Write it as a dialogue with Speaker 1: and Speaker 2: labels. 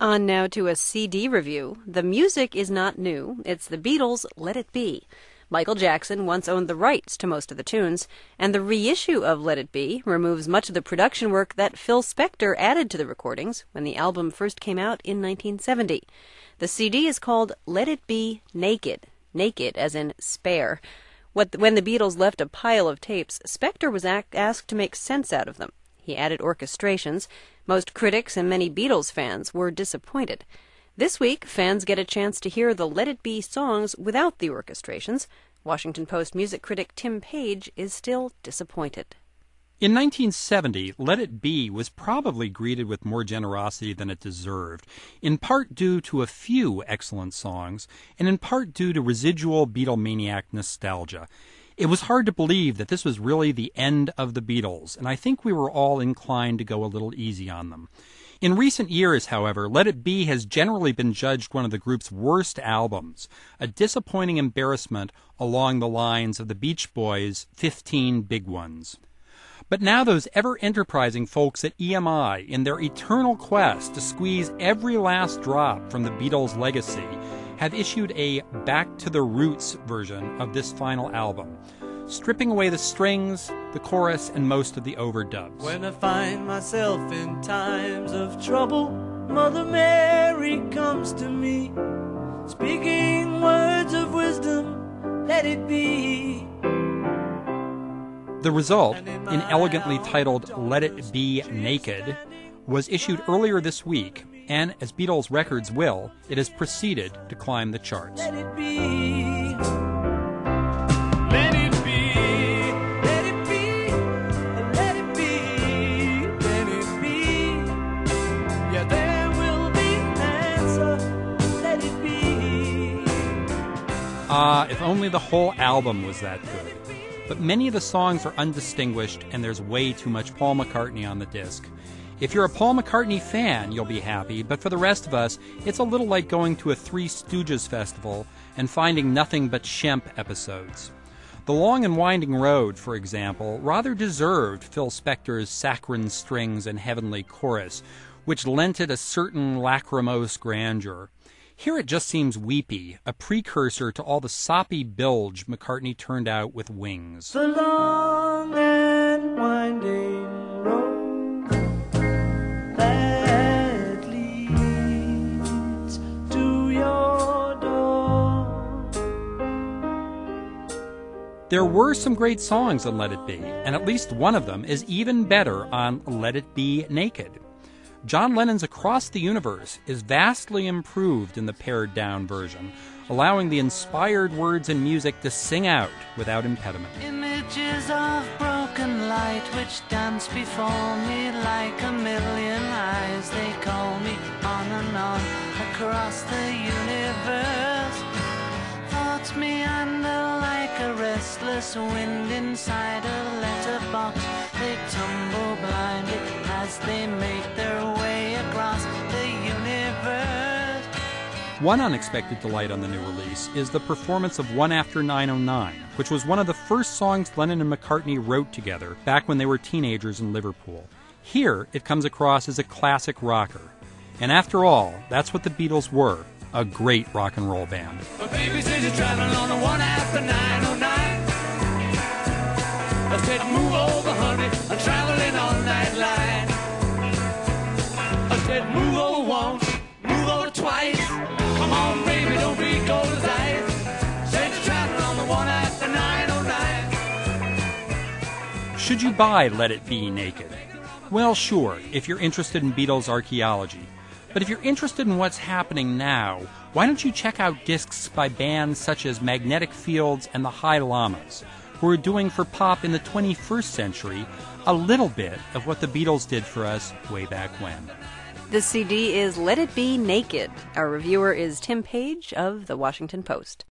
Speaker 1: On now to a CD review. The music is not new. It's the Beatles' Let It Be. Michael Jackson once owned the rights to most of the tunes, and the reissue of Let It Be removes much of the production work that Phil Spector added to the recordings when the album first came out in 1970. The CD is called Let It Be Naked. Naked as in spare. When the Beatles left a pile of tapes, Spector was asked to make sense out of them. He added orchestrations. Most critics and many Beatles fans were disappointed. This week, fans get a chance to hear the Let It Be songs without the orchestrations. Washington Post music critic Tim Page is still disappointed.
Speaker 2: In 1970, Let It Be was probably greeted with more generosity than it deserved, in part due to a few excellent songs, and in part due to residual Beatlemaniac nostalgia. It was hard to believe that this was really the end of the Beatles, and I think we were all inclined to go a little easy on them. In recent years, however, Let It Be has generally been judged one of the group's worst albums, a disappointing embarrassment along the lines of the Beach Boys' 15 Big Ones. But now those ever-enterprising folks at EMI, in their eternal quest to squeeze every last drop from the Beatles' legacy, have issued a back-to-the-roots version of this final album, stripping away the strings, the chorus, and most of the overdubs.
Speaker 3: When I find myself in times of trouble, Mother Mary comes to me, speaking words of wisdom, let it be.
Speaker 2: The result, inelegantly titled Let It Be Naked, was issued earlier this week, and as Beatles records will, it has proceeded to climb the charts.
Speaker 3: Let it be. Let it be. Let it be. Let it be. Let it be. Yeah, there will be an answer. Let it be.
Speaker 2: If only the whole album was that good. But many of the songs are undistinguished, and there's way too much Paul McCartney on the disc. If you're a Paul McCartney fan, you'll be happy, but for the rest of us, it's a little like going to a Three Stooges festival and finding nothing but Shemp episodes. The Long and Winding Road, for example, rather deserved Phil Spector's saccharine strings and heavenly chorus, which lent it a certain lachrymose grandeur. Here it just seems weepy, a precursor to all the soppy bilge McCartney turned out with Wings.
Speaker 3: The long and winding road that leads to your door.
Speaker 2: There were some great songs on Let It Be, and at least one of them is even better on Let It Be Naked. John Lennon's Across the Universe is vastly improved in the pared-down version, allowing the inspired words and music to sing out without impediment.
Speaker 4: Images of broken light which dance before me like a million eyes. They call me on and on across the universe. Thoughts meander like a restless wind inside a letterbox. They tumble blindly as they make their way across the universe.
Speaker 2: One unexpected delight on the new release is the performance of One After 909, which was one of the first songs Lennon and McCartney wrote together back when they were teenagers in Liverpool. Here, it comes across as a classic rocker. And after all, that's what the Beatles were, a great rock and roll band.
Speaker 3: But baby says you're traveling on a 1 after 909. I said move over, honey, I'm traveling on that line. I said move over once, move over twice. Come on, baby, don't be cold as ice. Said you're traveling on the 1 after 909.
Speaker 2: Should you buy Let It Be Naked? Well, sure, if you're interested in Beatles archaeology. But if you're interested in what's happening now, why don't you check out discs by bands such as Magnetic Fields and the High Llamas, who are doing for pop in the 21st century a little bit of what the Beatles did for us way back when.
Speaker 1: The CD is Let It Be Naked. Our reviewer is Tim Page of The Washington Post.